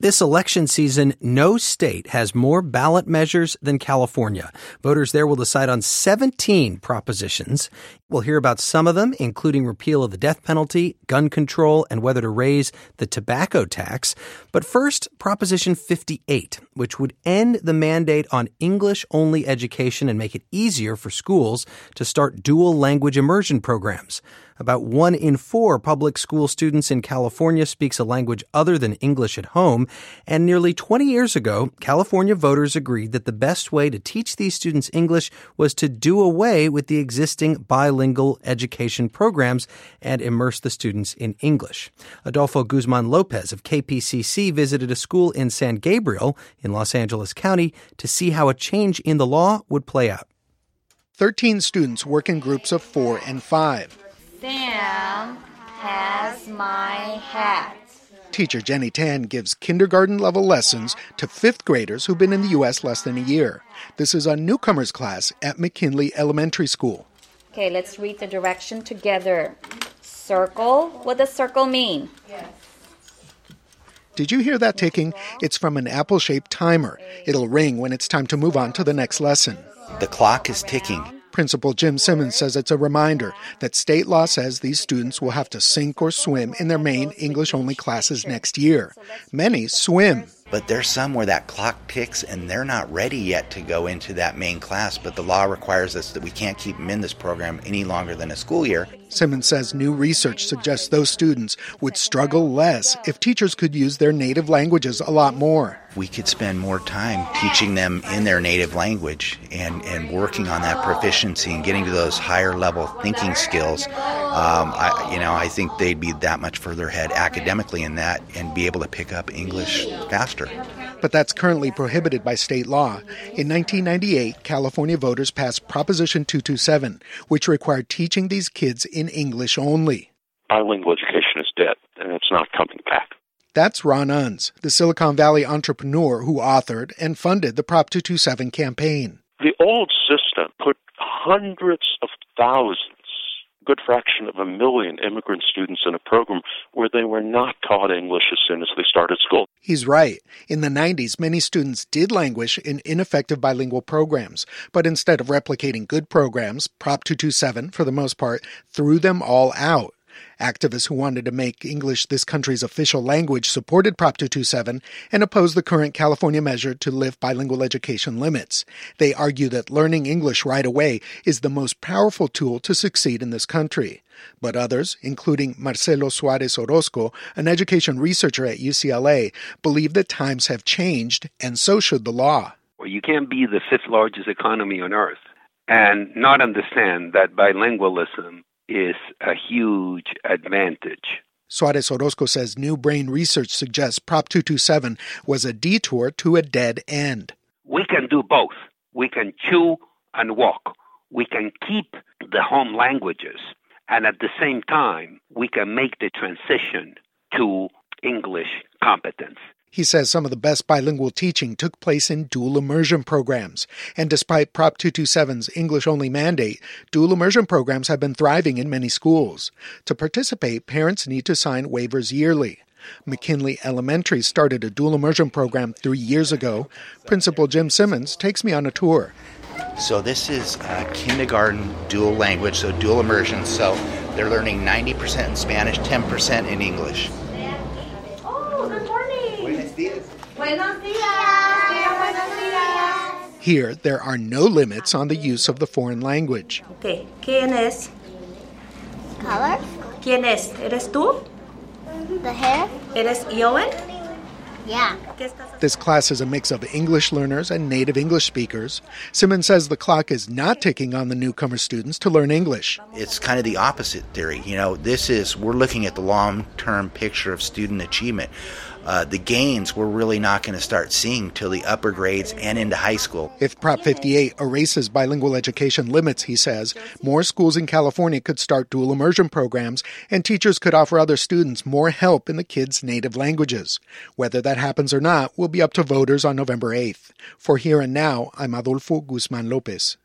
This election season, no state has more ballot measures than California. Voters there will decide on 17 propositions. We'll hear about some of them, including repeal of the death penalty, gun control, and whether to raise the tobacco tax. But first, Proposition 58, which would end the mandate on English-only education and make it easier for schools to start dual language immersion programs. About 1 in 4 public school students in California speaks a language other than English at home, and nearly 20 years ago, California voters agreed that the best way to teach these students English was to do away with the existing bilingual education programs and immerse the students in English. Adolfo Guzman Lopez of KPCC visited a school in San Gabriel in Los Angeles County to see how a change in the law would play out. 13 students work in groups of 4 and 5. Sam has my hat. Teacher Jenny Tan gives kindergarten-level lessons to 5th graders who've been in the U.S. less than a year. This is a newcomers class at McKinley Elementary School. Okay, let's read the direction together. Circle. What does circle mean? Yes. Did you hear that ticking? It's from an apple-shaped timer. It'll ring when it's time to move on to the next lesson. The clock is ticking. Principal Jim Simmons says it's a reminder that state law says these students will have to sink or swim in their main English-only classes next year. Many swim. But there's some where that clock ticks and they're not ready yet to go into that main class, but the law requires us that we can't keep them in this program any longer than a school year. Simmons says new research suggests those students would struggle less if teachers could use their native languages a lot more. We could spend more time teaching them in their native language and working on that proficiency and getting to those higher level thinking skills. I think they'd be that much further ahead academically in that and be able to pick up English faster. But that's currently prohibited by state law. In 1998, California voters passed Proposition 227, which required teaching these kids in English only. Bilingual education is dead, and it's not coming back. That's Ron Unz, the Silicon Valley entrepreneur who authored and funded the Prop 227 campaign. The old system put hundreds of thousands, good fraction of 1 million immigrant students in a program where they were not taught English as soon as they started school. He's right. In the 90s, many students did languish in ineffective bilingual programs. But instead of replicating good programs, Prop 227, for the most part, threw them all out. Activists who wanted to make English this country's official language supported Prop 227 and opposed the current California measure to lift bilingual education limits. They argue that learning English right away is the most powerful tool to succeed in this country. But others, including Marcelo Suarez Orozco, an education researcher at UCLA, believe that times have changed, and so should the law. Well, you can't be the 5th largest economy on earth and not understand that bilingualism is a huge advantage. Suarez Orozco says new brain research suggests Prop 227 was a detour to a dead end. We can do both. We can chew and walk. We can keep the home languages, and at the same time, we can make the transition to English competence. He says some of the best bilingual teaching took place in dual immersion programs. And despite Prop 227's English-only mandate, dual immersion programs have been thriving in many schools. To participate, parents need to sign waivers yearly. McKinley Elementary started a dual immersion program 3 years ago. Principal Jim Simmons takes me on a tour. So this is kindergarten dual language, so dual immersion. So they're learning 90% in Spanish, 10% in English. Here, there are no limits on the use of the foreign language. Okay, ¿quién es? Color? ¿Quién es? ¿Eres tú? The hair? ¿Eres Johan? Yeah. This class is a mix of English learners and native English speakers. Simmons says the clock is not ticking on the newcomer students to learn English. It's kind of the opposite theory. We're looking at the long-term picture of student achievement. The gains we're really not going to start seeing till the upper grades and into high school. If Prop 58 erases bilingual education limits, he says, more schools in California could start dual immersion programs and teachers could offer other students more help in the kids' native languages. Whether that happens or not will be up to voters on November 8th. For Here and Now, I'm Adolfo Guzman Lopez.